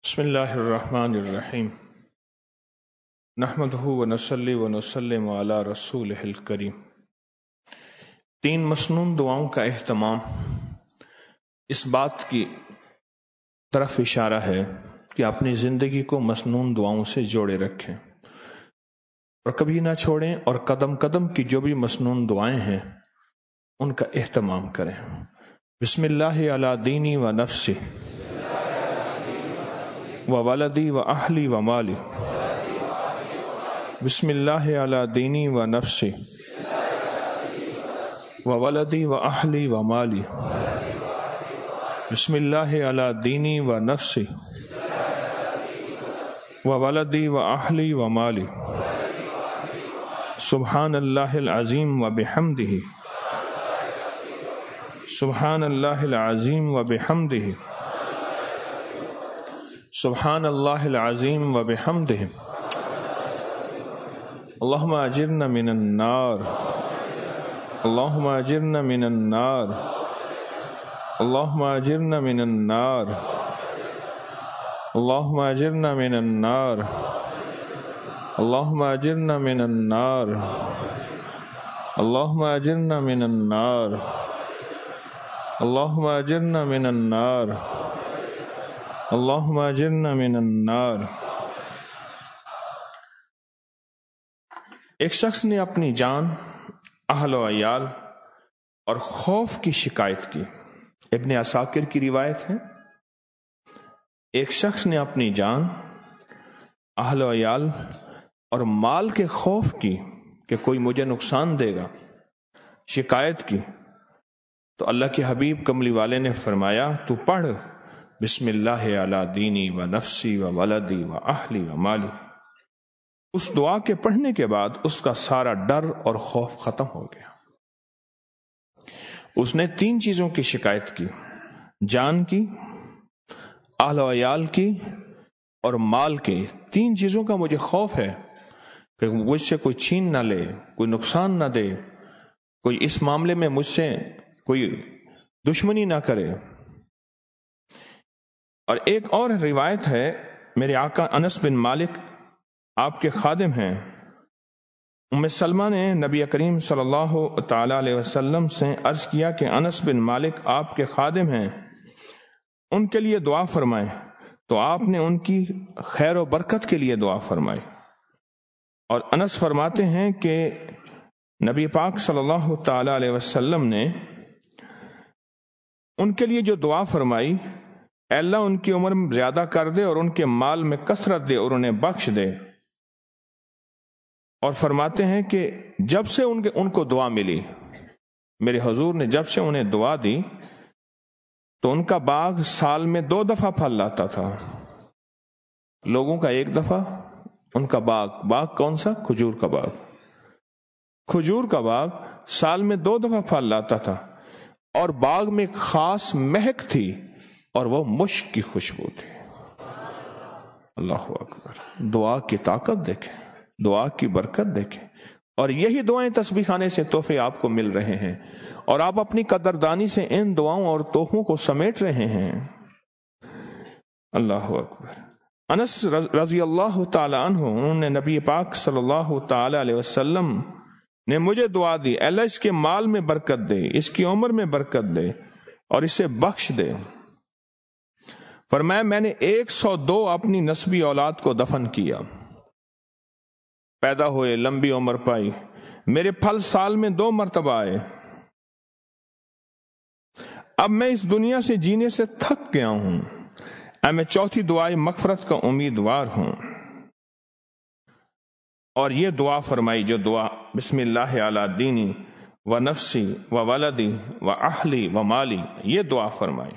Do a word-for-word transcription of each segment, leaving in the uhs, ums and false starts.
بسم اللہ الرحمن الرحیم نحمدہ ونصلی ونسلم علی رسولہ الکریم۔ تین مسنون دعاؤں کا اہتمام اس بات کی طرف اشارہ ہے کہ اپنی زندگی کو مسنون دعاؤں سے جوڑے رکھیں اور کبھی نہ چھوڑیں، اور قدم قدم کی جو بھی مسنون دعائیں ہیں ان کا اہتمام کریں۔ بسم اللہ علی دینی و نفسی و ولدی و اہلی و مالی۔ بسم اللہ علی دینی و نفسی و ولدی و اہلی و مالی۔ بسم اللہ علی دینی و نفسی و ولدی و اہلی و مالی۔ سبحان اللہ العظیم و بحمدہ، سبحان اللہ العظیم و بحمدہ، سبحان اللہ العظیم و بحمدہ۔ اللہم اجرنا من النار، اللہم اجرنا من النار، اللہم اجرنا من النار، اللہم اجرنا من النار، اللہم اجرنا من النار، اللہم اجرنا من النار، اللہم اجرنا من النار، اللہم اجرنا من النار۔ ایک شخص نے اپنی جان، اہل و عیال اور خوف کی شکایت کی۔ ابن عساکر کی روایت ہے، ایک شخص نے اپنی جان، اہل و عیال اور مال کے خوف کی کہ کوئی مجھے نقصان دے گا شکایت کی، تو اللہ کے حبیب کملی والے نے فرمایا تو پڑھ بسم اللہ علی دینی و نفسی و ولدی و اہلی و مالی۔ اس دعا کے پڑھنے کے بعد اس کا سارا ڈر اور خوف ختم ہو گیا۔ اس نے تین چیزوں کی شکایت کی، جان کی، اہل و عیال کی اور مال کی۔ تین چیزوں کا مجھے خوف ہے کہ مجھ سے کوئی چھین نہ لے، کوئی نقصان نہ دے، کوئی اس معاملے میں مجھ سے کوئی دشمنی نہ کرے۔ اور ایک اور روایت ہے، میرے آقا انس بن مالک آپ کے خادم ہیں، ام سلمہ نے نبی کریم صلی اللہ تعالی علیہ وسلم سے عرض کیا کہ انس بن مالک آپ کے خادم ہیں، ان کے لیے دعا فرمائیں، تو آپ نے ان کی خیر و برکت کے لیے دعا فرمائی۔ اور انس فرماتے ہیں کہ نبی پاک صلی اللہ تعالی علیہ وسلم نے ان کے لیے جو دعا فرمائی، اے اللہ ان کی عمر میں زیادہ کر دے اور ان کے مال میں کثرت دے اور انہیں بخش دے۔ اور فرماتے ہیں کہ جب سے ان کے ان کو دعا ملی، میرے حضور نے جب سے انہیں دعا دی تو ان کا باغ سال میں دو دفعہ پھل لاتا تھا۔ لوگوں کا ایک دفعہ، ان کا باغ باغ کون سا؟ کھجور کا باغ۔ کھجور کا باغ سال میں دو دفعہ پھل لاتا تھا، اور باغ میں ایک خاص مہک تھی اور وہ مشک کی خوشبو تھی۔ اللہ اکبر! دعا کی طاقت دیکھیں، دعا کی برکت دیکھیں، اور یہی دعائیں تسبیح خانے سے تحفے آپ کو مل رہے ہیں، اور آپ اپنی قدردانی سے ان دعاؤں اور تحفوں کو سمیٹ رہے ہیں۔ اللہ اکبر! انس رضی اللہ تعالی عنہ، انہوں نے نبی پاک صلی اللہ تعالی علیہ وسلم نے مجھے دعا دی، اللہ اس کے مال میں برکت دے، اس کی عمر میں برکت دے اور اسے بخش دے۔ فرمایا میں نے ایک سو دو اپنی نسبی اولاد کو دفن کیا، پیدا ہوئے، لمبی عمر پائی، میرے پھل سال میں دو مرتبہ آئے۔ اب میں اس دنیا سے جینے سے تھک گیا ہوں، اب میں چوتھی دعائے مغفرت کا امیدوار ہوں۔ اور یہ دعا فرمائی، جو دعا بسم اللہ علی دینی و نفسی و ولدی و اہلی و مالی، یہ دعا فرمائی۔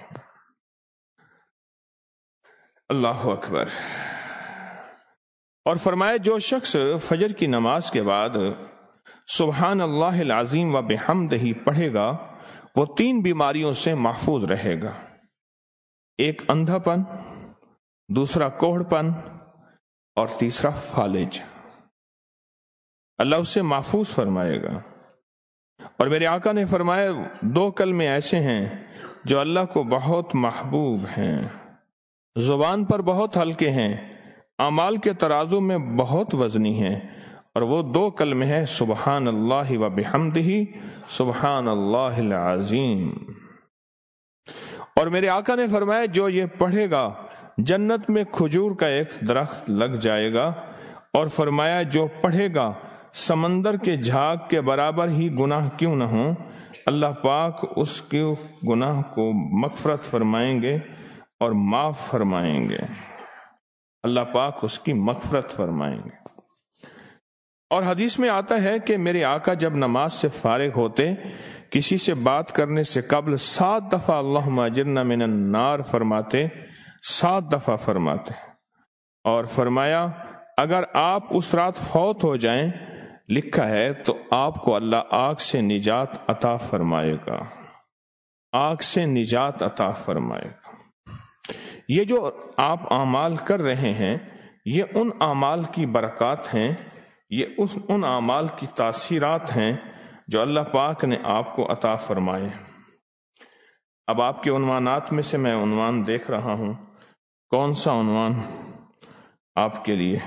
اللہ اکبر! اور فرمایا جو شخص فجر کی نماز کے بعد سبحان اللہ العظیم و بحمدہ پڑھے گا، وہ تین بیماریوں سے محفوظ رہے گا۔ ایک اندھا پن، دوسرا کوڑھ پن اور تیسرا فالج۔ اللہ اس سے محفوظ فرمائے گا۔ اور میرے آقا نے فرمایا دو کلمے ایسے ہیں جو اللہ کو بہت محبوب ہیں، زبان پر بہت ہلکے ہیں، اعمال کے ترازو میں بہت وزنی ہیں، اور وہ دو کلمے ہیں سبحان اللہ و بحمدہ، سبحان اللہ العظیم۔ اور میرے آقا نے فرمایا جو یہ پڑھے گا جنت میں کھجور کا ایک درخت لگ جائے گا، اور فرمایا جو پڑھے گا سمندر کے جھاگ کے برابر ہی گناہ کیوں نہ ہوں، اللہ پاک اس کے گناہ کو مغفرت فرمائیں گے اور معاف فرمائیں گے، اللہ پاک اس کی مغفرت فرمائیں گے۔ اور حدیث میں آتا ہے کہ میرے آقا جب نماز سے فارغ ہوتے کسی سے بات کرنے سے قبل سات دفعہ اللہم اجرنا من النار فرماتے، سات دفعہ فرماتے، اور فرمایا اگر آپ اس رات فوت ہو جائیں، لکھا ہے تو آپ کو اللہ آگ سے نجات عطا فرمائے گا، آگ سے نجات عطا فرمائے گا۔ یہ جو آپ اعمال کر رہے ہیں یہ ان اعمال کی برکات ہیں، یہ اس ان اعمال کی تاثیرات ہیں جو اللہ پاک نے آپ کو عطا فرمائے۔ اب آپ کے عنوانات میں سے میں عنوان دیکھ رہا ہوں، کون سا عنوان آپ کے لیے؟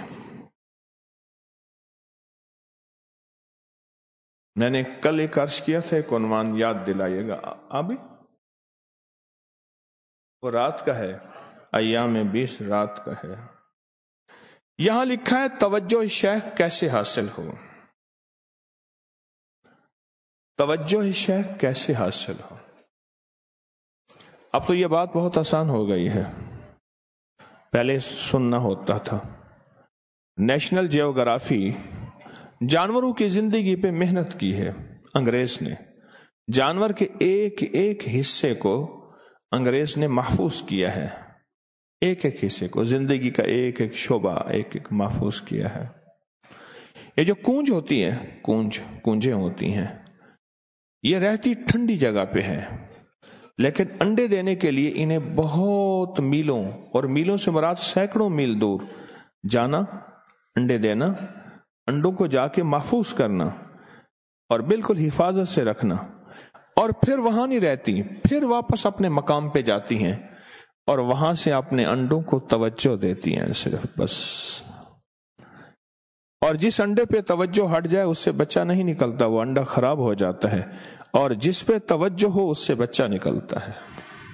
میں نے کل ایک عرض کیا تھا، ایک عنوان یاد دلائیے گا ابھی، وہ رات کا ہے، ایام بیس رات کا ہے۔ یہاں لکھا ہے توجہ شیخ کیسے حاصل ہو، توجہ شیخ کیسے حاصل ہو۔ اب تو یہ بات بہت آسان ہو گئی ہے، پہلے سننا ہوتا تھا۔ نیشنل جیوگرافی جانوروں کی زندگی پہ محنت کی ہے انگریز نے، جانور کے ایک ایک حصے کو انگریز نے محفوظ کیا ہے، ایک ایک حصے کو، زندگی کا ایک ایک شعبہ ایک ایک محفوظ کیا ہے۔ یہ جو کونج ہوتی ہے، کونج کونجیں ہوتی ہیں، یہ رہتی ٹھنڈی جگہ پہ ہے، لیکن انڈے دینے کے لیے انہیں بہت میلوں، اور میلوں سے مراد سینکڑوں میل دور جانا، انڈے دینا، انڈوں کو جا کے محفوظ کرنا اور بالکل حفاظت سے رکھنا، اور پھر وہاں نہیں رہتی، پھر واپس اپنے مقام پہ جاتی ہیں اور وہاں سے اپنے انڈوں کو توجہ دیتی ہیں صرف بس۔ اور جس انڈے پہ توجہ ہٹ جائے اس سے بچہ نہیں نکلتا، وہ انڈا خراب ہو جاتا ہے، اور جس پہ توجہ ہو اس سے بچہ نکلتا ہے۔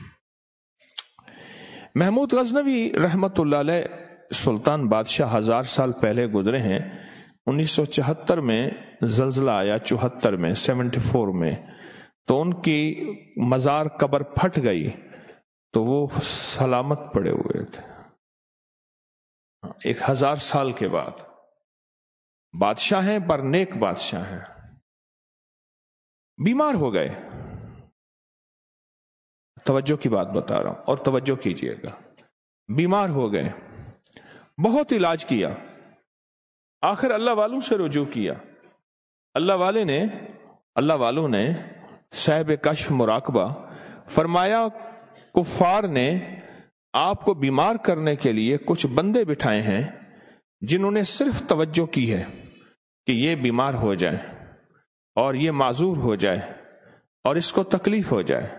محمود غزنوی رحمت اللہ علیہ سلطان بادشاہ ہزار سال پہلے گزرے ہیں، انیس سو چوہتر میں زلزلہ آیا، چوہتر میں سیونٹی فور میں، تو ان کی مزار قبر پھٹ گئی تو وہ سلامت پڑے ہوئے تھے۔ ایک ہزار سال کے بعد بادشاہ ہیں پر نیک بادشاہ ہیں، بیمار ہو گئے، توجہ کی بات بتا رہا ہوں اور توجہ کیجئے گا، بیمار ہو گئے، بہت علاج کیا، آخر اللہ والوں سے رجوع کیا، اللہ والے نے اللہ والوں نے صاحب کشف مراقبہ فرمایا کفار نے آپ کو بیمار کرنے کے لیے کچھ بندے بٹھائے ہیں جنہوں نے صرف توجہ کی ہے کہ یہ بیمار ہو جائے اور یہ معذور ہو جائے اور اس کو تکلیف ہو جائے۔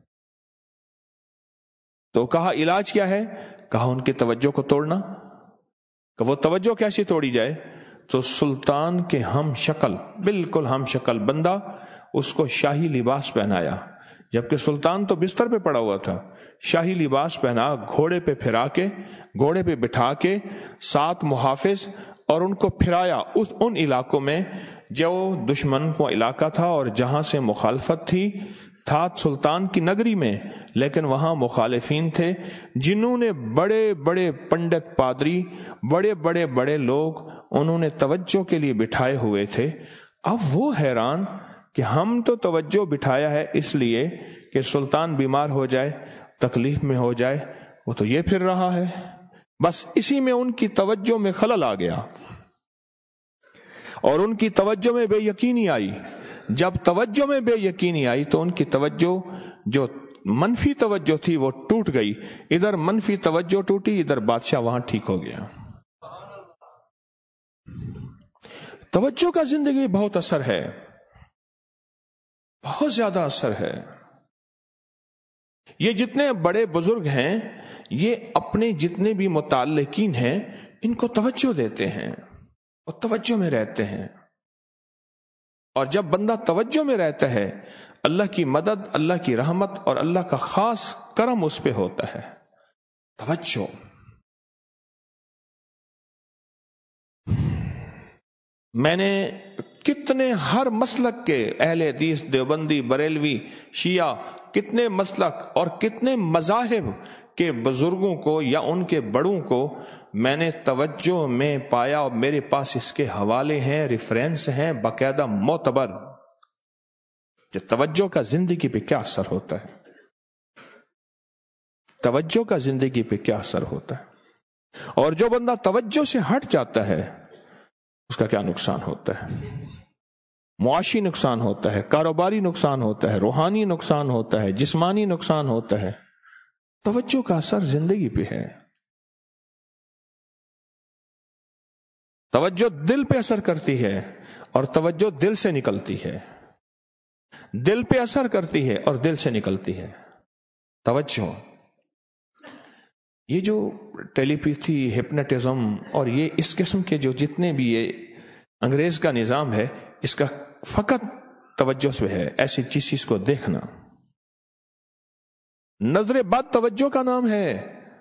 تو کہا علاج کیا ہے؟ کہا ان کی توجہ کو توڑنا۔ کہ وہ توجہ کیسی توڑی جائے؟ تو سلطان کے ہم شکل، بالکل ہم شکل بندہ، اس کو شاہی لباس پہنایا، جبکہ سلطان تو بستر پہ پڑا ہوا تھا، شاہی لباس پہنا، گھوڑے پہ پھرا کے، گھوڑے پہ بٹھا کے، سات محافظ، اور ان کو پھرایا اس ان علاقوں میں جو دشمن کو علاقہ تھا اور جہاں سے مخالفت تھی، تھا سلطان کی نگری میں، لیکن وہاں مخالفین تھے جنہوں نے بڑے بڑے پنڈت پادری، بڑے بڑے بڑے لوگ انہوں نے توجہ کے لیے بٹھائے ہوئے تھے۔ اب وہ حیران کہ ہم تو توجہ بٹھایا ہے اس لیے کہ سلطان بیمار ہو جائے، تکلیف میں ہو جائے، وہ تو یہ پھر رہا ہے۔ بس اسی میں ان کی توجہ میں خلل آ گیا اور ان کی توجہ میں بے یقینی آئی۔ جب توجہ میں بے یقینی آئی تو ان کی توجہ جو منفی توجہ تھی وہ ٹوٹ گئی، ادھر منفی توجہ ٹوٹی، ادھر بادشاہ وہاں ٹھیک ہو گیا۔ توجہ کا زندگی میں بہت اثر ہے، بہت زیادہ اثر ہے۔ یہ جتنے بڑے بزرگ ہیں یہ اپنے جتنے بھی متعلقین ہیں ان کو توجہ دیتے ہیں اور توجہ میں رہتے ہیں، اور جب بندہ توجہ میں رہتا ہے اللہ کی مدد، اللہ کی رحمت اور اللہ کا خاص کرم اس پہ ہوتا ہے۔ توجہ، میں نے کتنے ہر مسلک کے اہل حدیث، دیوبندی، بریلوی، شیعہ، کتنے مسلک اور کتنے مذاہب کے بزرگوں کو یا ان کے بڑوں کو میں نے توجہ میں پایا، اور میرے پاس اس کے حوالے ہیں، ریفرنس ہیں باقاعدہ معتبر، کہ توجہ کا زندگی پہ کیا اثر ہوتا ہے، توجہ کا زندگی پہ کیا اثر ہوتا ہے، اور جو بندہ توجہ سے ہٹ جاتا ہے اس کا کیا نقصان ہوتا ہے۔ معاشی نقصان ہوتا ہے، کاروباری نقصان ہوتا ہے، روحانی نقصان ہوتا ہے، جسمانی نقصان ہوتا ہے۔ توجہ کا اثر زندگی پہ ہے۔ توجہ دل پہ اثر کرتی ہے اور توجہ دل سے نکلتی ہے، دل پہ اثر کرتی ہے اور دل سے نکلتی ہے توجہ۔ یہ جو ٹیلی پیتھی، ہپنوٹزم اور یہ اس قسم کے جو جتنے بھی یہ انگریز کا نظام ہے، اس کا فقط توجہ سے ہے، ایسی چیز کو دیکھنا۔ نظر بد توجہ کا نام ہے،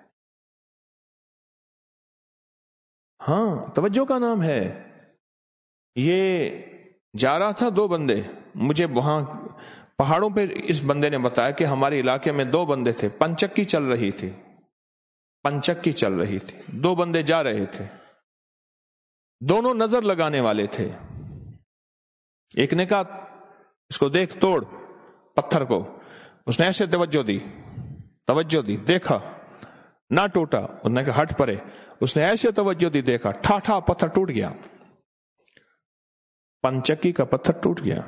ہاں توجہ کا نام ہے۔ یہ جا رہا تھا دو بندے، مجھے وہاں پہاڑوں پہ اس بندے نے بتایا کہ ہمارے علاقے میں دو بندے تھے، پنچکی چل رہی تھی، پنچکی چل رہی تھی، دو بندے جا رہے تھے، دونوں نظر لگانے والے تھے۔ ایک نے کہا اس کو دیکھ، توڑ پتھر کو، اس نے ایسے توجہ دی توجہ دی دیکھا، نہ ٹوٹا، اس نے کہا ہٹ پرے، اس نے ایسے توجہ دی، دیکھا، ٹھا ٹھا پتھر ٹوٹ گیا، پنچکی کا پتھر ٹوٹ گیا۔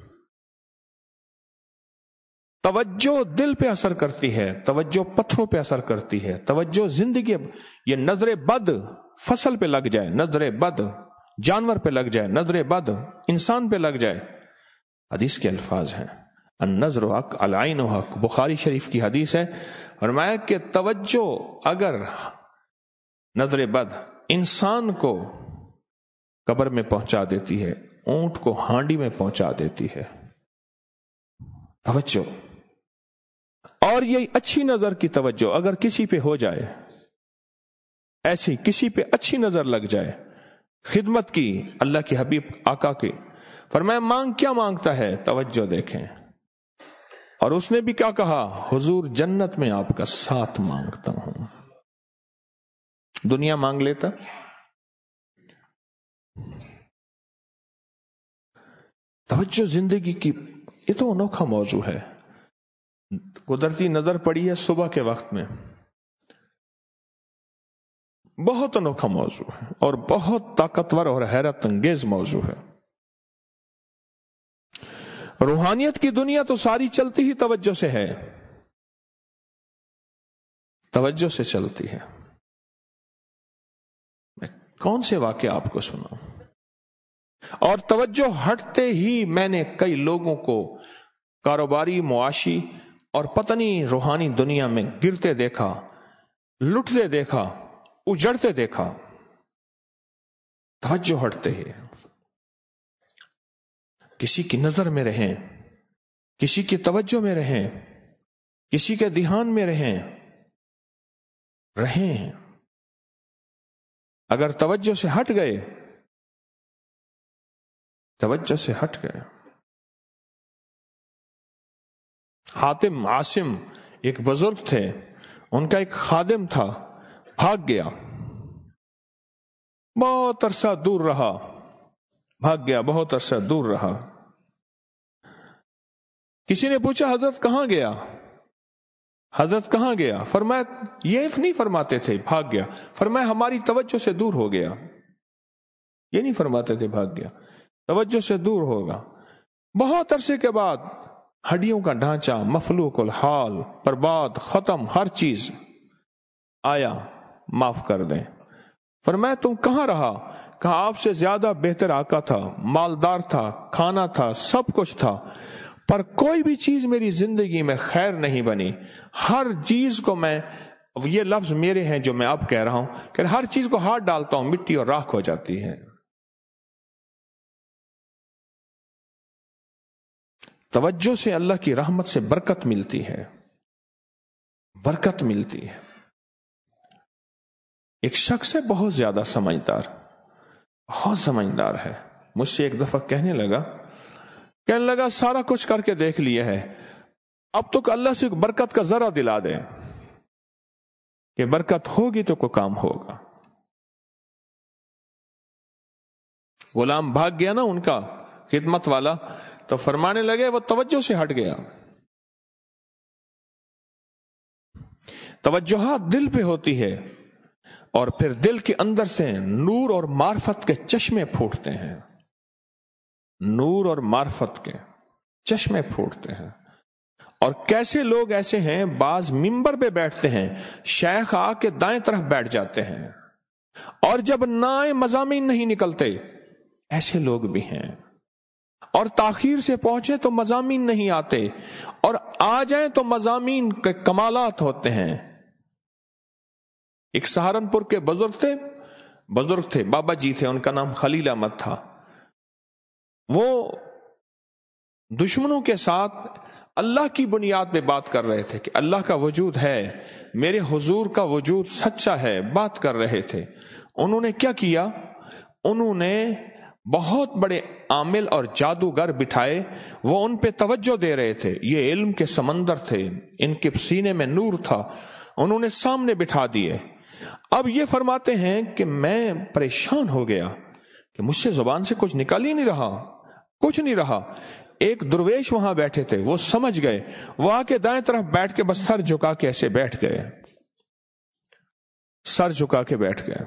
توجہ دل پہ اثر کرتی ہے، توجہ پتھروں پہ اثر کرتی ہے، توجہ زندگی۔ یہ نظر بد فصل پہ لگ جائے، نظر بد جانور پہ لگ جائے، نظر بد انسان پہ لگ جائے۔ حدیث کے الفاظ ہیں، النظر حق العین حق، بخاری شریف کی حدیث ہے، فرمایا کہ توجہ اگر نظر بد انسان کو قبر میں پہنچا دیتی ہے، اونٹ کو ہانڈی میں پہنچا دیتی ہے۔ توجہ، اور یہ اچھی نظر کی توجہ اگر کسی پہ ہو جائے، ایسی کسی پہ اچھی نظر لگ جائے، خدمت کی اللہ کے حبیب آقا کی، فرمایا مانگ کیا مانگتا ہے، توجہ دیکھیں، اور اس نے بھی کیا کہا، حضور جنت میں آپ کا ساتھ مانگتا ہوں۔ دنیا مانگ لیتا، توجہ زندگی کی یہ تو انوکھا موضوع ہے۔ قدرتی نظر پڑی ہے صبح کے وقت میں، بہت انوکھا موضوع ہے اور بہت طاقتور اور حیرت انگیز موضوع ہے۔ روحانیت کی دنیا تو ساری چلتی ہی توجہ سے ہے، توجہ سے چلتی ہے۔ میں کون سے واقعے آپ کو سناؤں، اور توجہ ہٹتے ہی میں نے کئی لوگوں کو کاروباری، معاشی اور پتہ نہیں روحانی دنیا میں گرتے دیکھا، لٹتے دیکھا، اجڑتے دیکھا، توجہ ہٹتے ہی۔ کسی کی نظر میں رہیں، کسی کی توجہ میں رہیں، کسی کے دھیان میں رہیں رہیں اگر توجہ سے ہٹ گئے، توجہ سے ہٹ گئے۔ حاتم عاصم ایک بزرگ تھے، ان کا ایک خادم تھا، بھاگ گیا، بہت عرصہ دور رہا، بھاگ گیا، بہت عرصہ دور رہا۔ کسی نے پوچھا حضرت کہاں گیا، حضرت کہاں گیا؟ فرمایا یہ نہیں فرماتے تھے بھاگ گیا، فرمایا ہماری توجہ سے دور ہو گیا۔ یہ نہیں فرماتے تھے بھاگ گیا، توجہ سے دور ہوگا۔ بہت عرصے کے بعد ہڈیوں کا ڈھانچہ، مفلوق الحال، برباد، ختم، ہر چیز آیا، معاف کر دیں۔ فرمایا تم کہاں رہا؟ کہا آپ سے زیادہ بہتر آقا تھا، مالدار تھا، کھانا تھا، سب کچھ تھا، پر کوئی بھی چیز میری زندگی میں خیر نہیں بنی. ہر چیز کو میں، یہ لفظ میرے ہیں جو میں اب کہہ رہا ہوں، کہ ہر چیز کو ہاتھ ڈالتا ہوں مٹی اور راکھ ہو جاتی ہے. توجہ سے اللہ کی رحمت سے برکت ملتی ہے، برکت ملتی ہے. ایک شخص ہے بہت زیادہ سمجھدار، بہت سمجھدار ہے، مجھ سے ایک دفعہ کہنے لگا کہنے لگا سارا کچھ کر کے دیکھ لیا ہے، اب تو اللہ سے برکت کا ذرا دلا دیں کہ برکت ہوگی تو کوئی کام ہوگا. غلام بھاگ گیا نا ان کا خدمت والا، تو فرمانے لگے وہ توجہ سے ہٹ گیا. توجہات دل پہ ہوتی ہے اور پھر دل کے اندر سے نور اور معرفت کے چشمے پھوٹتے ہیں، نور اور معرفت کے چشمے پھوٹتے ہیں. اور کیسے لوگ ایسے ہیں، بعض ممبر پہ بیٹھتے ہیں، شیخ آ کے دائیں طرف بیٹھ جاتے ہیں، اور جب نائیں مضامین نہیں نکلتے، ایسے لوگ بھی ہیں. اور تاخیر سے پہنچے تو مضامین نہیں آتے، اور آ جائیں تو مضامین کے کمالات ہوتے ہیں. ایک سہارنپور کے بزرگ تھے، بزرگ تھے بابا جی تھے، ان کا نام خلیل احمد تھا. وہ دشمنوں کے ساتھ اللہ کی بنیاد پہ بات کر رہے تھے کہ اللہ کا وجود ہے، میرے حضور کا وجود سچا ہے، بات کر رہے تھے. انہوں نے کیا کیا، انہوں نے بہت بڑے عامل اور جادوگر بٹھائے، وہ ان پہ توجہ دے رہے تھے. یہ علم کے سمندر تھے، ان کے سینے میں نور تھا، انہوں نے سامنے بٹھا دیے. اب یہ فرماتے ہیں کہ میں پریشان ہو گیا کہ مجھ سے زبان سے کچھ نکل ہی نہیں رہا، کچھ نہیں رہا. ایک درویش وہاں بیٹھے تھے، وہ سمجھ گئے، وہ آ کے دائیں طرف بیٹھ کے بس سر جھکا کے ایسے بیٹھ گئے، سر جھکا کے بیٹھ گئے.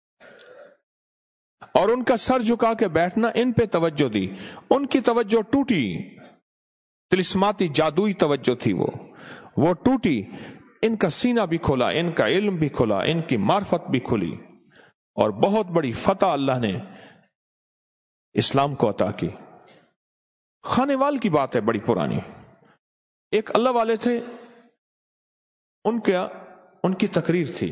اور ان کا سر جھکا کے بیٹھنا ان پہ توجہ دی، ان کی توجہ ٹوٹی، تلسماتی جادوئی توجہ تھی، وہ وہ ٹوٹی. ان کا سینہ بھی کھلا، ان کا علم بھی کھلا، ان کی معرفت بھی کھلی، اور بہت بڑی فتح اللہ نے اسلام کو عطا کی. خانے وال کی بات ہے بڑی پرانی. ایک اللہ والے تھے، ان کا ان کی تقریر تھی،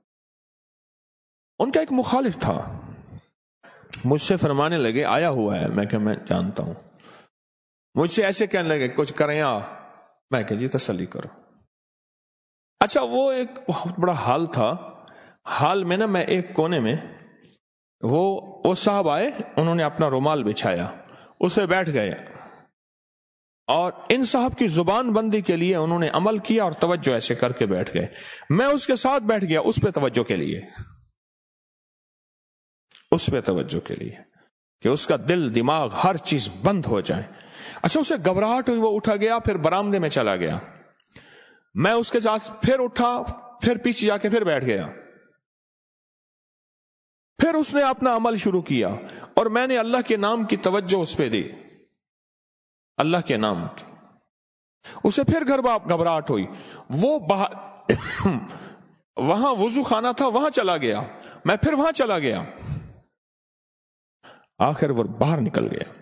ان کا ایک مخالف تھا، مجھ سے فرمانے لگے آیا ہوا ہے، میں کہ میں جانتا ہوں. مجھ سے ایسے کہنے لگے کچھ کریں آ، میں کہ جی تسلی کرو. اچھا، وہ ایک بہت بڑا حال تھا، حال میں نا میں ایک کونے میں، وہ وہ صاحب آئے، انہوں نے اپنا رومال بچھایا، اسے بیٹھ گئے، اور ان صاحب کی زبان بندی کے لیے انہوں نے عمل کیا اور توجہ ایسے کر کے بیٹھ گئے. میں اس کے ساتھ بیٹھ گیا اس پہ توجہ کے لیے، اس پہ توجہ کے لیے کہ اس کا دل دماغ ہر چیز بند ہو جائے. اچھا، اسے گھبراہٹ ہوئی، وہ اٹھا گیا، پھر برآمدے میں چلا گیا. میں اس کے ساتھ پھر اٹھا، پھر پیچھے جا کے پھر بیٹھ گیا. پھر اس نے اپنا عمل شروع کیا، اور میں نے اللہ کے نام کی توجہ اس پہ دی، اللہ کے نام کی. اسے پھر گھبراہٹ ہوئی، وہ وہاں وضو خانہ تھا، وہاں چلا گیا، میں پھر وہاں چلا گیا، آخر وہ باہر نکل گیا.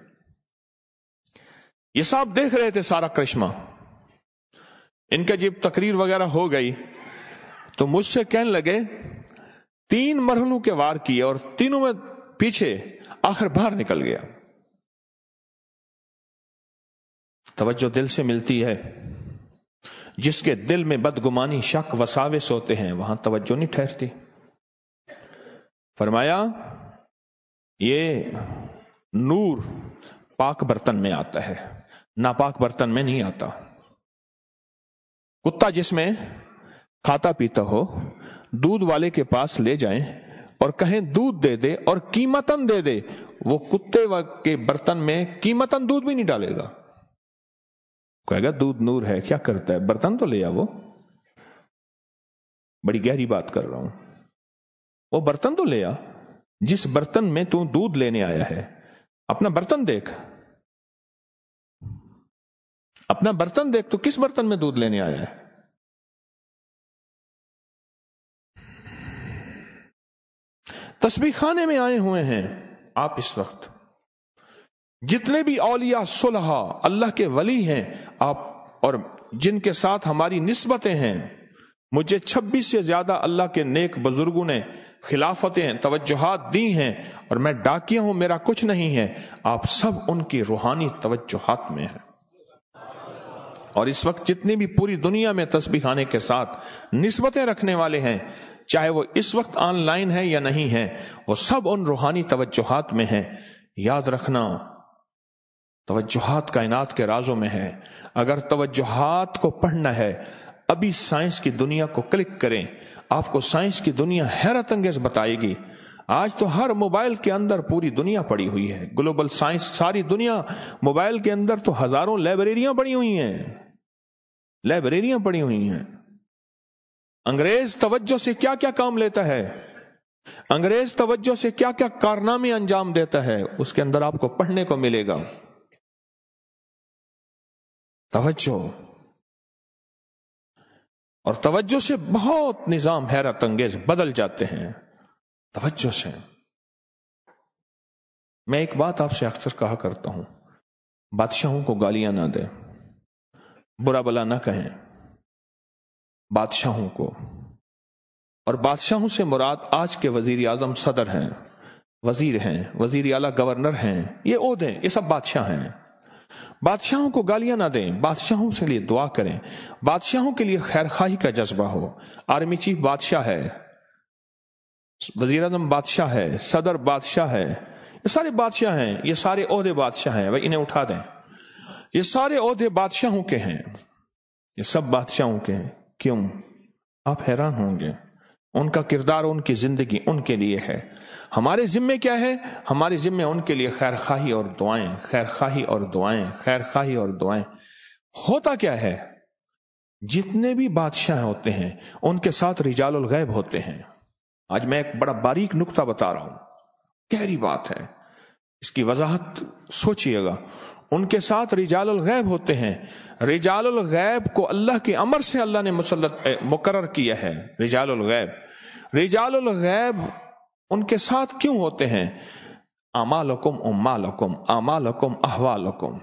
یہ صاحب دیکھ رہے تھے سارا کرشمہ. ان کا جب تقریر وغیرہ ہو گئی تو مجھ سے کہنے لگے تین مرحلوں کے وار کیے اور تینوں میں پیچھے، آخر باہر نکل گیا. توجہ دل سے ملتی ہے. جس کے دل میں بدگمانی، شک، وساوس ہوتے ہیں، وہاں توجہ نہیں ٹھہرتی. فرمایا یہ نور پاک برتن میں آتا ہے، ناپاک برتن میں نہیں آتا. کتا جس میں کھاتا پیتا ہو، دودھ والے کے پاس لے جائیں اور کہیں دودھ دے دے اور قیمتاً دے دے، وہ کتے کے برتن میں قیمتاً دودھ بھی نہیں ڈالے گا. کہے گا دودھ نور ہے، کیا کرتا ہے، برتن تو لے آ. وہ بڑی گہری بات کر رہا ہوں، وہ برتن تو لے آ. جس برتن میں تو دودھ لینے آیا ہے، اپنا برتن دیکھ، اپنا برتن دیکھ، تو کس برتن میں دودھ لینے آیا ہے. تسبیح خانے میں آئے ہوئے ہیں آپ اس وقت، جتنے بھی اولیاء صلحاء اللہ کے ولی ہیں آپ اور جن کے ساتھ ہماری نسبتیں ہیں، مجھے چھبیس سے زیادہ اللہ کے نیک بزرگوں نے خلافتیں توجہات دی ہیں اور میں ڈاکیا ہوں، میرا کچھ نہیں ہے، آپ سب ان کی روحانی توجہات میں ہیں۔ اور اس وقت جتنے بھی پوری دنیا میں تسبیح خانے کے ساتھ نسبتیں رکھنے والے ہیں، چاہے وہ اس وقت آن لائن ہے یا نہیں ہے، وہ سب ان روحانی توجہات میں ہیں۔ یاد رکھنا، توجہات کائنات کے رازوں میں ہے۔ اگر توجہات کو پڑھنا ہے، ابھی سائنس کی دنیا کو کلک کریں، آپ کو سائنس کی دنیا حیرت انگیز بتائے گی۔ آج تو ہر موبائل کے اندر پوری دنیا پڑی ہوئی ہے، گلوبل سائنس، ساری دنیا موبائل کے اندر تو ہزاروں لائبریریاں پڑی ہوئی ہیں، لائبریریاں پڑی ہوئی ہیں۔ انگریز توجہ سے کیا کیا کام لیتا ہے، انگریز توجہ سے کیا کیا کارنامے انجام دیتا ہے، اس کے اندر آپ کو پڑھنے کو ملے گا۔ توجہ، اور توجہ سے بہت نظام حیرت انگیز بدل جاتے ہیں، توجہ سے۔ میں ایک بات آپ سے اکثر کہا کرتا ہوں، بادشاہوں کو گالیاں نہ دیں، برا بلا نہ کہیں بادشاہوں کو، اور بادشاہوں سے مراد آج کے وزیر اعظم، صدر ہیں، وزیر ہیں، وزیر اعلیٰ، گورنر ہیں، یہ عہدے، یہ سب بادشاہ ہیں۔ بادشاہوں کو گالیاں نہ دیں، بادشاہوں سے لیے دعا کریں، بادشاہوں کے لیے خیر خواہی کا جذبہ ہو۔ آرمی چیف بادشاہ ہے، وزیر اعظم بادشاہ ہے، صدر بادشاہ ہے، یہ سارے بادشاہ ہیں، یہ سارے عہدے بادشاہ ہیں، بھائی انہیں اٹھا دیں۔ یہ سارے عہدے بادشاہوں کے ہیں، یہ سب بادشاہوں کے ہیں۔ کیوں؟ آپ حیران ہوں گے، ان کا کردار، ان کی زندگی ان کے لیے ہے۔ ہمارے ذمے کیا ہے؟ ہمارے ذمے ان کے لیے خیر خواہی اور دعائیں، خیر خواہی اور دعائیں، خیر خواہی اور دعائیں۔ ہوتا کیا ہے؟ جتنے بھی بادشاہ ہوتے ہیں ان کے ساتھ رجال الغیب ہوتے ہیں۔ آج میں ایک بڑا باریک نکتہ بتا رہا ہوں، گہری بات ہے، اس کی وضاحت سوچئے گا۔ ان کے ساتھ رجال الغیب ہوتے ہیں۔ رجال الغیب کو اللہ کے امر سے اللہ نے مسلط مقرر کیا ہے۔ رجال الغیب رجال الغیب ان کے ساتھ کیوں ہوتے ہیں؟ اعمالکم امالکم، اعمالکم احوالکم،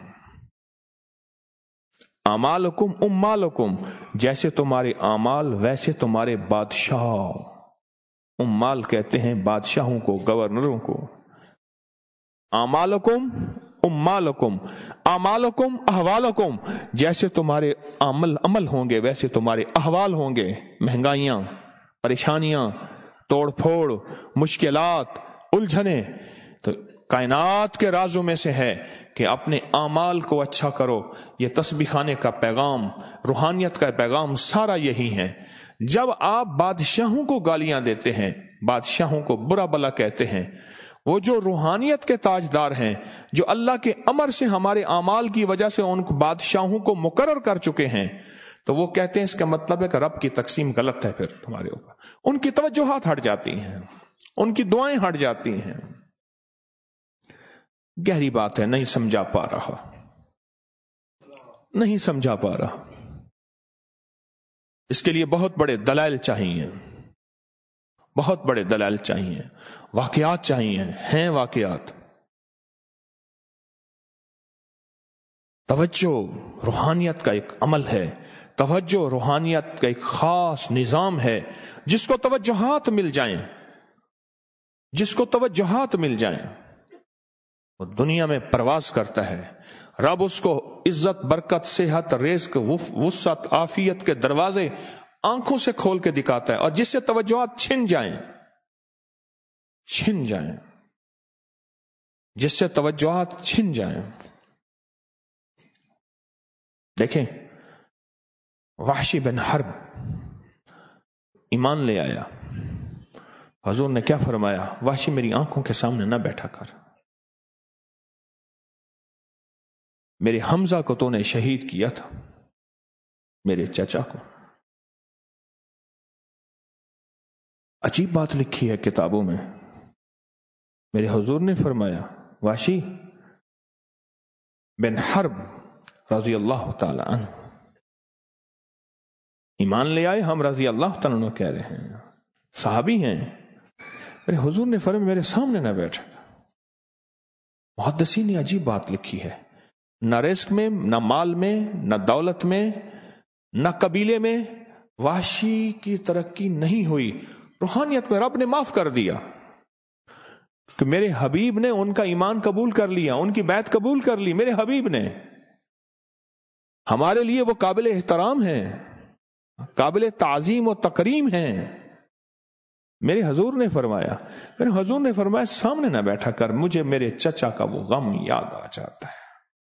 اعمالکم امالکم، جیسے تمہارے اعمال ویسے تمہارے بادشاہ۔ امال کہتے ہیں بادشاہوں کو، گورنروں کو۔ اعمالکم امالکم، اعمالکم احوالکم، جیسے تمہارے عمل عمل ہوں گے ویسے تمہارے احوال ہوں گے۔ مہنگائیاں، پریشانیاں، توڑ پھوڑ، مشکلات، الجھنیں، تو کائنات کے رازوں میں سے ہے کہ اپنے اعمال کو اچھا کرو۔ یہ تسبیح خانے کا پیغام، روحانیت کا پیغام سارا یہی ہے۔ جب آپ بادشاہوں کو گالیاں دیتے ہیں، بادشاہوں کو برا بلا کہتے ہیں، وہ جو روحانیت کے تاجدار ہیں، جو اللہ کے امر سے ہمارے اعمال کی وجہ سے ان بادشاہوں کو مقرر کر چکے ہیں، تو وہ کہتے ہیں اس کا مطلب ہے کہ رب کی تقسیم غلط ہے، پھر تمہارے اوپر ان کی توجہات ہٹ جاتی ہیں، ان کی دعائیں ہٹ جاتی ہیں۔ گہری بات ہے، نہیں سمجھا پا رہا، نہیں سمجھا پا رہا۔ اس کے لیے بہت بڑے دلائل چاہیے، بہت بڑے دلائل چاہیے، واقعات چاہیے، ہیں واقعات۔ توجہ روحانیت کا ایک عمل ہے، توجہ روحانیت کا ایک خاص نظام ہے۔ جس کو توجہات مل جائیں، جس کو توجہات مل جائیں، وہ دنیا میں پرواز کرتا ہے۔ رب اس کو عزت، برکت، صحت، رزق، وسعت، عافیت کے دروازے آنکھوں سے کھول کے دکھاتا ہے، اور جس سے توجہات چھن جائیں، چھن جائیں، جس سے توجہات چھن جائیں۔ دیکھیں، وحشی بن حرب ایمان لے آیا، حضور نے کیا فرمایا؟ وحشی میری آنکھوں کے سامنے نہ بیٹھا کر، میرے حمزہ کو تو نے شہید کیا تھا، میرے چچا کو۔ عجیب بات لکھی ہے کتابوں میں، میرے حضور نے فرمایا وحشی بن حرب رضی اللہ تعالی عنہ ایمان لے آئے، ہم رضی اللہ تعالیٰ عنہ کہہ رہے ہیں، صحابی ہیں، میرے حضور نے فرمایا میرے سامنے نہ بیٹھا۔ محدثین نے عجیب بات لکھی ہے، نہ رزق میں، نہ مال میں، نہ دولت میں، نہ قبیلے میں وحشی کی ترقی نہیں ہوئی، روحانیت میں رب نے معاف کر دیا کہ میرے حبیب نے ان کا ایمان قبول کر لیا، ان کی بیعت قبول کر لی میرے حبیب نے. ہمارے لیے وہ قابل احترام ہیں، قابل تعظیم و تکریم ہیں. میرے حضور نے فرمایا میرے حضور نے فرمایا سامنے نہ بیٹھا کر، مجھے میرے چچا کا وہ غم یاد آ جاتا ہے.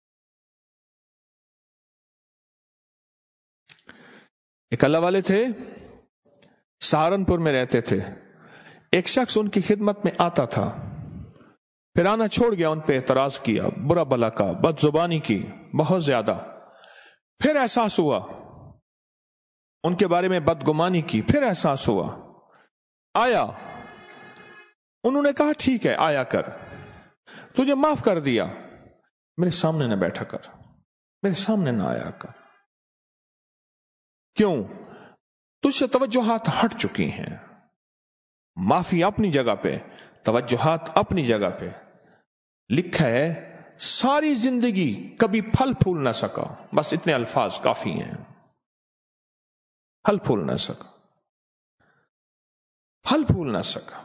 ایک اللہ والے تھے، سہارنپور میں رہتے تھے. ایک شخص ان کی خدمت میں آتا تھا، پھر آنا چھوڑ گیا، ان پہ اعتراض کیا، برا بلا کا، بد زبانی کی بہت زیادہ. پھر احساس ہوا، ان کے بارے میں بدگمانی کی، پھر احساس ہوا، آیا. انہوں نے کہا ٹھیک ہے آیا کر، تجھے معاف کر دیا، میرے سامنے نہ بیٹھا کر، میرے سامنے نہ آیا کر. کیوں؟ تجھ سے توجہات ہٹ چکی ہیں. معافی اپنی جگہ پہ، توجہات اپنی جگہ پہ. لکھا ہے ساری زندگی کبھی پھل پھول نہ سکا، بس اتنے الفاظ کافی ہیں، پھل پھول نہ سکا، پھل پھول نہ سکا.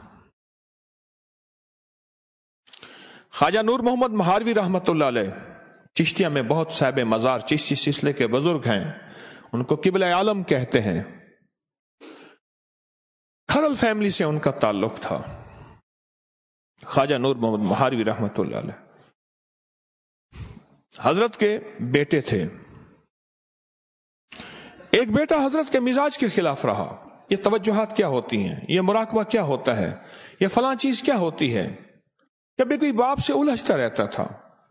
خواجہ نور محمد مہاروی رحمت اللہ علیہ چشتیہ میں بہت صاحب مزار چشتی سلسلے کے بزرگ ہیں، ان کو قبلہ عالم کہتے ہیں. کھرل فیملی سے ان کا تعلق تھا. خواجہ نور محمد مہاروی رحمت اللہ علیہ حضرت کے بیٹے تھے. ایک بیٹا حضرت کے مزاج کے خلاف رہا، یہ توجہات کیا ہوتی ہیں، یہ مراقبہ کیا ہوتا ہے، یہ فلاں چیز کیا ہوتی ہے. کبھی کوئی باپ سے الجھتا رہتا تھا،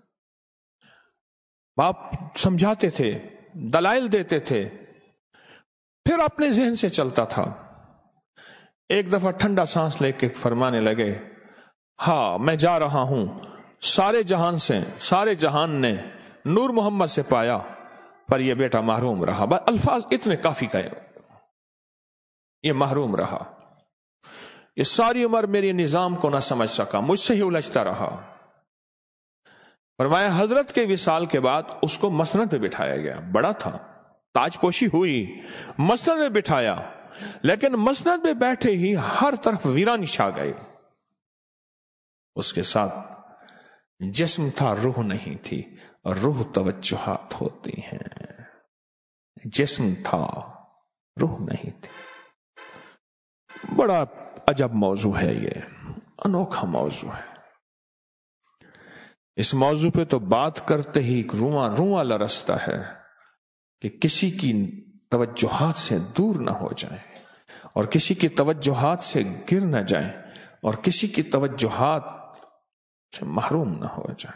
باپ سمجھاتے تھے، دلائل دیتے تھے، پھر اپنے ذہن سے چلتا تھا. ایک دفعہ ٹھنڈا سانس لے کے فرمانے لگے، ہاں میں جا رہا ہوں، سارے جہان سے سارے جہان نے نور محمد سے پایا، پر یہ بیٹا محروم رہا. بس الفاظ اتنے کافی کہے، یہ محروم رہا، یہ ساری عمر میری نظام کو نہ سمجھ سکا، مجھ سے ہی الجھتا رہا. فرمایا حضرت کے وصال کے بعد اس کو مسند پہ بٹھایا گیا، بڑا تھا، تاج پوشی ہوئی، مسند میں بٹھایا، لیکن مسند میں بیٹھے ہی ہر طرف ویرانی چھا گئی. اس کے ساتھ جسم تھا، روح نہیں تھی، اور روح توجہات ہوتی ہیں. جسم تھا، روح نہیں تھی. بڑا عجب موضوع ہے، یہ انوکھا موضوع ہے. اس موضوع پہ تو بات کرتے ہی رواں رواں لرزتا ہے کہ کسی کی توجہات سے دور نہ ہو جائیں، اور کسی کی توجہات سے گر نہ جائیں، اور کسی کی توجہات سے محروم نہ ہو جائیں.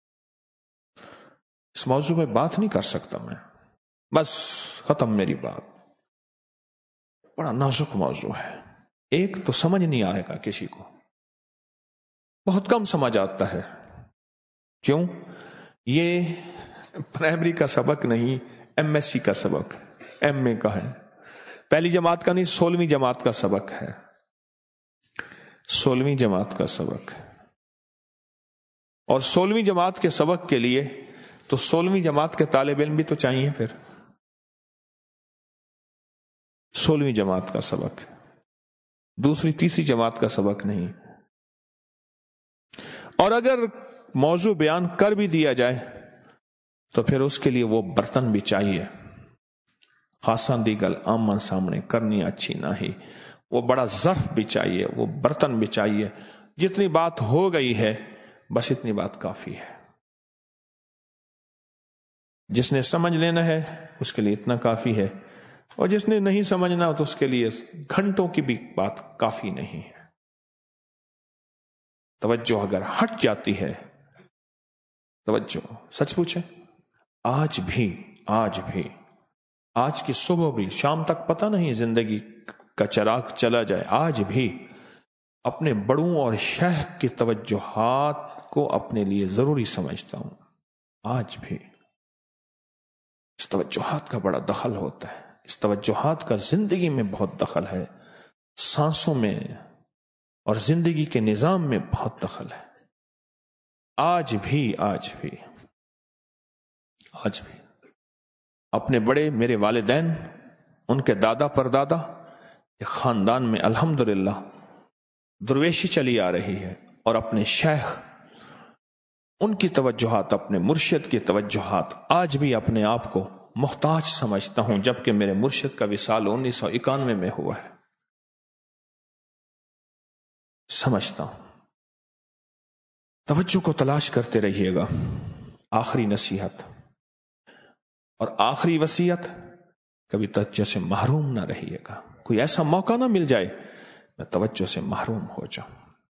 اس موضوع پہ بات نہیں کر سکتا میں، بس ختم میری بات. بڑا نازک موضوع ہے، ایک تو سمجھ نہیں آئے گا کسی کو، بہت کم سمجھ آتا ہے. کیوں؟ یہ پرائمری کا سبق نہیں، ایم ایس سی کا سبق، ایم اے کا ہے. پہلی جماعت کا نہیں، سولہویں جماعت کا سبق ہے، سولہویں جماعت کا سبق ہے. اور سولہویں جماعت کے سبق کے لیے تو سولہویں جماعت کے طالب علم بھی تو چاہیے. پھر سولہویں جماعت کا سبق، دوسری تیسری جماعت کا سبق نہیں. اور اگر موضوع بیان کر بھی دیا جائے تو پھر اس کے لیے وہ برتن بھی چاہیے. خاصاں دیگل آمن سامنے کرنی اچھی نہ ہی، وہ بڑا ظرف بھی چاہیے، وہ برتن بھی چاہیے. جتنی بات ہو گئی ہے بس اتنی بات کافی ہے. جس نے سمجھ لینا ہے اس کے لیے اتنا کافی ہے، اور جس نے نہیں سمجھنا تو اس کے لیے گھنٹوں کی بھی بات کافی نہیں ہے. توجہ اگر ہٹ جاتی ہے، توجہ سچ پوچھے، آج بھی آج بھی آج کی صبح بھی شام تک پتہ نہیں زندگی کا چراغ چلا جائے، آج بھی اپنے بڑوں اور شیخ کی توجہات کو اپنے لیے ضروری سمجھتا ہوں. آج بھی اس توجہات کا بڑا دخل ہوتا ہے، اس توجہات کا زندگی میں بہت دخل ہے، سانسوں میں اور زندگی کے نظام میں بہت دخل ہے. آج بھی آج بھی آج بھی اپنے بڑے میرے والدین، ان کے دادا پردادا، ایک خاندان میں الحمدللہ درویشی چلی آ رہی ہے، اور اپنے شیخ، ان کی توجہات، اپنے مرشد کی توجہات آج بھی اپنے آپ کو محتاج سمجھتا ہوں، جبکہ میرے مرشد کا وصال انیس سو اکانوے میں ہوا ہے۔ سمجھتا ہوں۔ توجہ کو تلاش کرتے رہیے گا۔ آخری نصیحت اور آخری وصیت، کبھی توجہ سے محروم نہ رہیے گا۔ کوئی ایسا موقع نہ مل جائے میں توجہ سے محروم ہو جاؤں،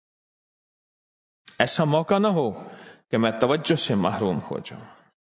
ایسا موقع نہ ہو کہ میں توجہ سے محروم ہو جاؤں۔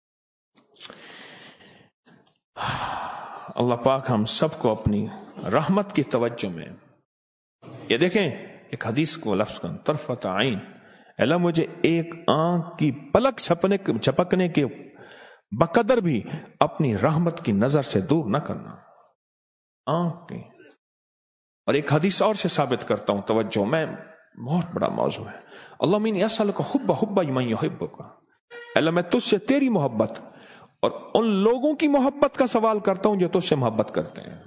اللہ پاک ہم سب کو اپنی رحمت کی توجہ میں، یہ دیکھیں ایک حدیث کو لفظ کن طرفت عین، اللہ مجھے ایک آنکھ کی پلک چھپنے چھپکنے کے بقدر بھی اپنی رحمت کی نظر سے دور نہ کرنا، آنکھ کی۔ اور ایک حدیث اور سے ثابت کرتا ہوں توجہ میں، بہت بڑا موضوع ہے۔ اللہم انی اسألک حب حب من یحبک، اللہ میں تجھ سے تیری محبت اور ان لوگوں کی محبت کا سوال کرتا ہوں جو تجھ سے محبت کرتے ہیں۔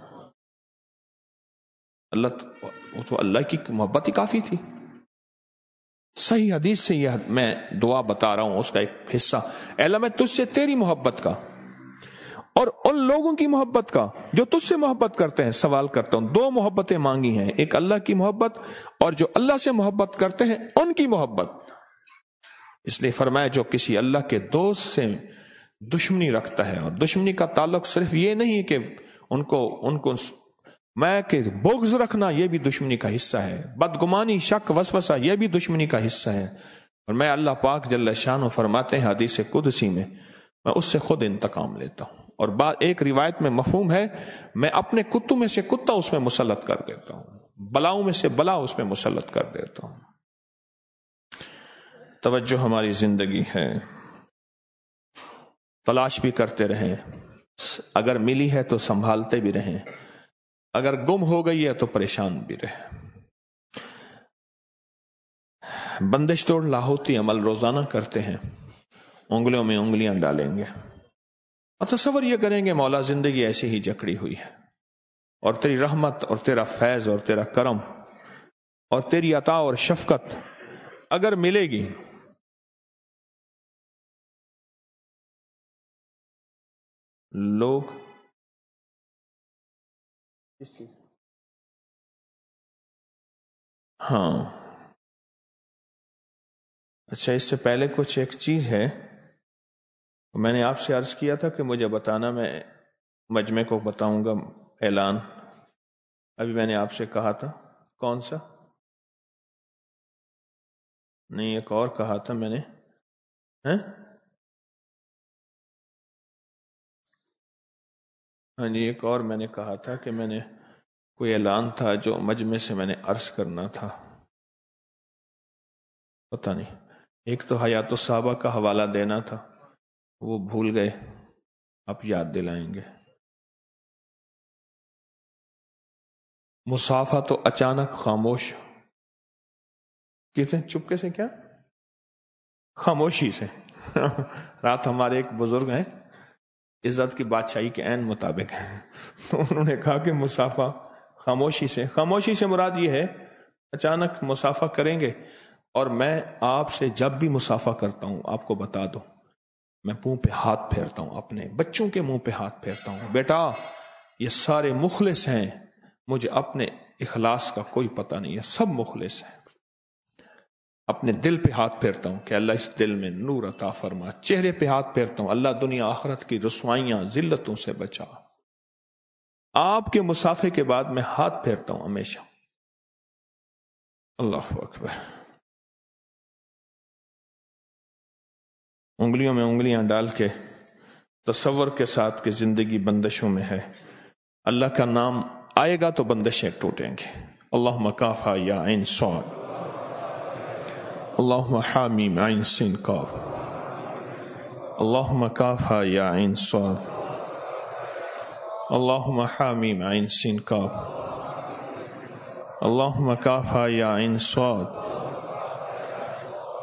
اللہ تو اللہ کی محبت ہی کافی تھی۔ صحیح حدیث سے یہ میں دعا بتا رہا ہوں، اس کا ایک حصہ، اے اللہ میں تجھ سے تیری محبت کا اور ان لوگوں کی محبت کا جو تجھ سے محبت کرتے ہیں سوال کرتا ہوں۔ دو محبتیں مانگی ہیں، ایک اللہ کی محبت اور جو اللہ سے محبت کرتے ہیں ان کی محبت۔ اس لیے فرمایا جو کسی اللہ کے دوست سے دشمنی رکھتا ہے، اور دشمنی کا تعلق صرف یہ نہیں ہے کہ ان کو ان کو میں کہ بغض رکھنا، یہ بھی دشمنی کا حصہ ہے، بدگمانی، شک، وسوسہ، یہ بھی دشمنی کا حصہ ہے۔ اور میں اللہ پاک جل شانہ فرماتے ہیں حدیث قدسی میں، میں اس سے خود انتقام لیتا ہوں، اور بعد ایک روایت میں مفہوم ہے میں اپنے کتوں میں سے کتا اس میں مسلط کر دیتا ہوں، بلاؤں میں سے بلا اس میں مسلط کر دیتا ہوں۔ توجہ ہماری زندگی ہے، تلاش بھی کرتے رہیں، اگر ملی ہے تو سنبھالتے بھی رہیں، اگر گم ہو گئی ہے تو پریشان بھی رہیں۔ بندش توڑ لاہوتی عمل روزانہ کرتے ہیں، انگلیوں میں انگلیاں ڈالیں گے اور تصور یہ کریں گے مولا زندگی ایسی ہی جکڑی ہوئی ہے، اور تیری رحمت اور تیرا فیض اور تیرا کرم اور تیری عطا اور شفقت اگر ملے گی لوگ ہاں اچھا، اس سے پہلے کچھ ایک چیز ہے، میں نے آپ سے عرض کیا تھا کہ مجھے بتانا، میں مجمع کو بتاؤں گا اعلان، ابھی میں نے آپ سے کہا تھا، کون سا؟ نہیں، ایک اور کہا تھا میں نے، ہیں؟ ہاں جی، ایک اور میں نے کہا تھا کہ میں نے کوئی اعلان تھا جو مجمع سے میں نے عرض کرنا تھا، پتہ نہیں، ایک تو حیات الصحابہ کا حوالہ دینا تھا، وہ بھول گئے، آپ یاد دلائیں گے۔ مصافہ تو اچانک خاموش، کتنے چپکے سے، کیا خاموشی سے رات ہمارے ایک بزرگ ہیں، عزت کی بادشاہی کے عین مطابق ہیں، تو انہوں نے کہا کہ مصافہ خاموشی سے، خاموشی سے مراد یہ ہے اچانک مصافہ کریں گے، اور میں آپ سے جب بھی مصافہ کرتا ہوں آپ کو بتا دو، میں منہ پہ ہاتھ پھیرتا ہوں، اپنے بچوں کے منہ پہ ہاتھ پھیرتا ہوں، بیٹا یہ سارے مخلص ہیں، مجھے اپنے اخلاص کا کوئی پتہ نہیں ہے، سب مخلص ہیں، اپنے دل پہ ہاتھ پھیرتا ہوں کہ اللہ اس دل میں نور عطا فرما، چہرے پہ ہاتھ پھیرتا ہوں اللہ دنیا آخرت کی رسوائیاں ذلتوں سے بچا۔ آپ کے مصافحے کے بعد میں ہاتھ پھیرتا ہوں ہمیشہ، اللہ اکبر، انگلیوں میں انگلیاں ڈال کے تصور کے ساتھ کہ زندگی بندشوں میں ہے، اللہ کا نام آئے گا تو بندشیں ٹوٹیں گے۔ اللہم کافا یا عین صاد، اللہم حامیم عین سین کاف، اللہم کافا یا عین صاد، اللہم حامیم عین سین کاف، اللہم کافا یا عین صاد،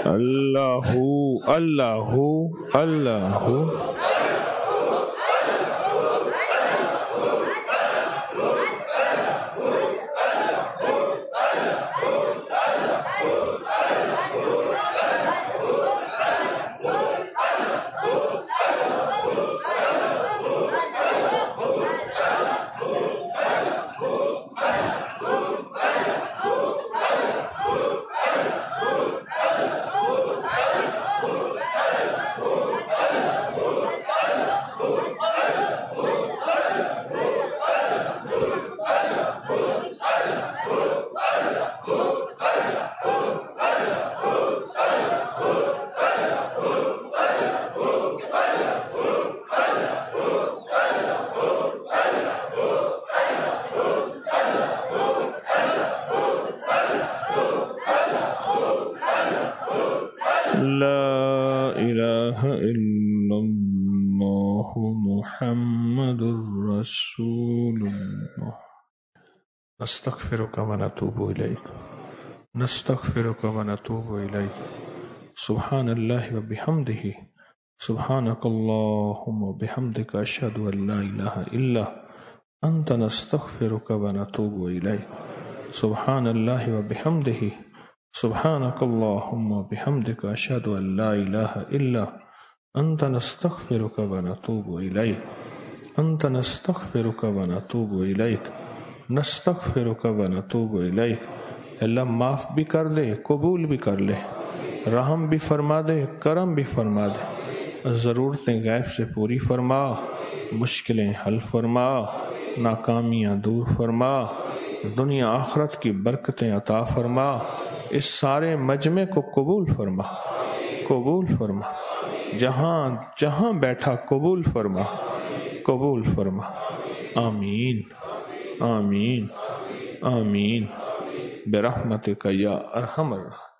اللہ اللہ اللہ لا الہ الا اللہ محمد رسول اللہ نستغفرک ونتوب الیک نستغفرک ونتوب الیک سبحان اللہ وبحمدہ سبحانک اللہم وبحمدک اشہد ان لا الہ الا انت نستغفرک ونتوب الیک سبحان اللہ وبحمدہ سبحانک اللہم وبحمدک اشہد ان لا الہ الا انت نستغفرک ونتوب الیک انت نستغفرک ونتوب الیک نستغفرک ونتوب الیک اللہ معاف بھی کر دے قبول بھی کر لے رحم بھی فرما دے کرم بھی فرما دے ضرورتیں غیب سے پوری فرما مشکلیں حل فرما ناکامیاں دور فرما دنیا آخرت کی برکتیں عطا فرما اس سارے مجمع کو قبول فرما قبول فرما جہاں جہاں بیٹھا قبول فرما قبول فرما آمین آمین آمین برحمتک یا ارحم الراحمین.